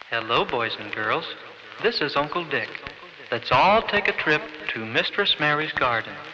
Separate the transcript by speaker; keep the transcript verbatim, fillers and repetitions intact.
Speaker 1: Hello, boys and girls. This is Uncle Dick. Let's all take a trip to Mistress Mary's garden.